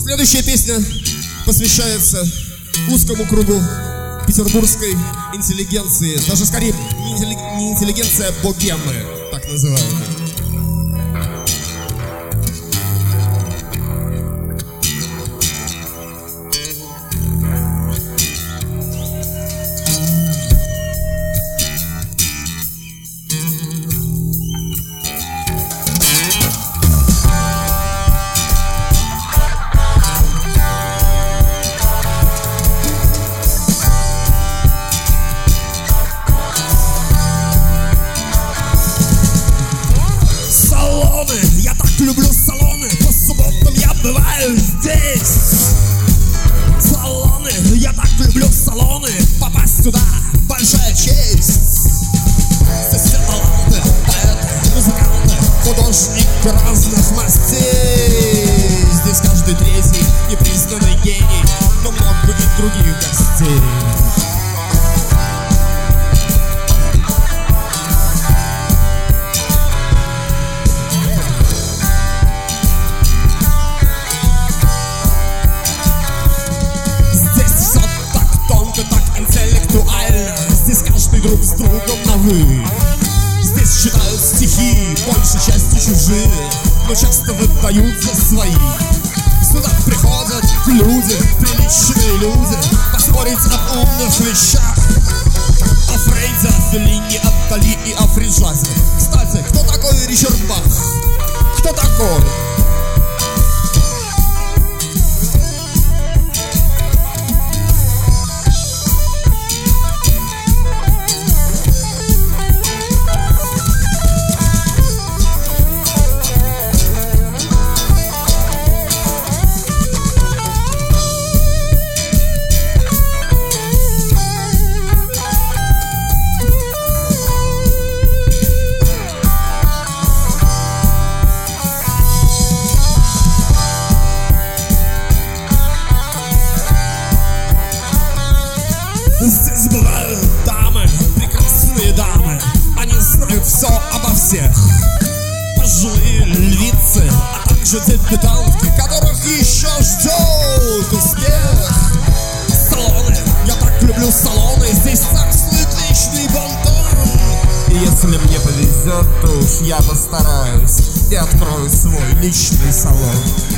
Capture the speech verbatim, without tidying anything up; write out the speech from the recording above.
Следующая песня посвящается узкому кругу петербургской интеллигенции. Даже скорее не, интелли- не интеллигенция, а богемы, так называемые. Я так люблю салоны, по субботам я бываю здесь. Салоны, я так люблю салоны, попасть туда большая честь. Здесь все таланты, поэты, музыканты, художники разных мастей. Здесь каждый третий непризнанный гений, но много и других гостей. Здесь каждый друг с другом на «вы». Здесь читают стихи, большей частью чужие, но часто выдают за свои. Сюда приходят люди, приличные люди, поспорить об умных вещах. О Фрейде, о Феллини, о Дали и о фриджазе. Кстати, кто такой Ричард Бах? Кто такой? Здесь бывают дамы, прекрасные дамы, они знают все обо всех. Пожилые львицы, а также дебютантки, которых еще ждет успех. Салоны, я так люблю салоны, здесь царствует вечный бонтон. И если мне повезет, то уж я постараюсь и открою свой личный салон.